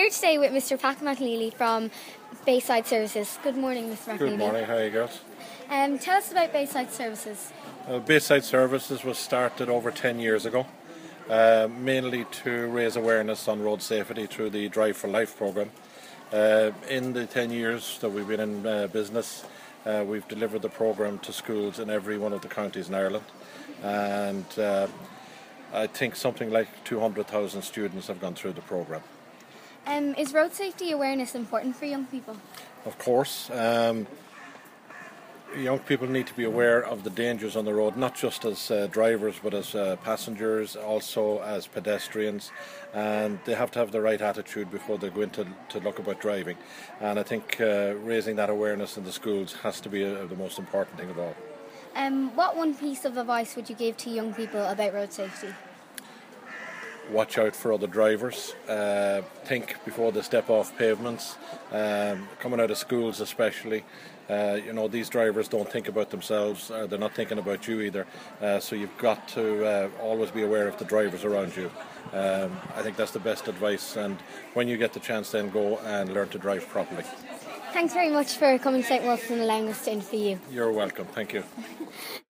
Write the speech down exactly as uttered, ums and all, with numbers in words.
here today with Mister Pat McNeely from Bayside Services. Good morning, Mister McNeely. Good morning, how are you girls? Um, tell us about Bayside Services. Uh, Bayside Services was started over ten years ago, uh, mainly to raise awareness on road safety through the Drive for Life programme. Uh, in the ten years that we've been in uh, business, uh, we've delivered the programme to schools in every one of the counties in Ireland, and uh, I think something like two hundred thousand students have gone through the programme. Um, is road safety awareness important for young people? Of course. Um, young people need to be aware of the dangers on the road, not just as uh, drivers but as uh, passengers, also as pedestrians, and they have to have the right attitude before they go into to look about driving. And I think uh, raising that awareness in the schools has to be uh, the most important thing of all. Um, what one piece of advice would you give to young people about road safety? Watch out for other drivers, uh, think before they step off pavements, um, coming out of schools especially. Uh, you know, these drivers don't think about themselves, uh, they're not thinking about you either, uh, so you've got to uh, always be aware of the drivers around you. Um, I think that's the best advice, and when you get the chance, then go and learn to drive properly. Thanks very much for coming to Saint Wilfrid and allowing us to interview you. You're welcome, thank you.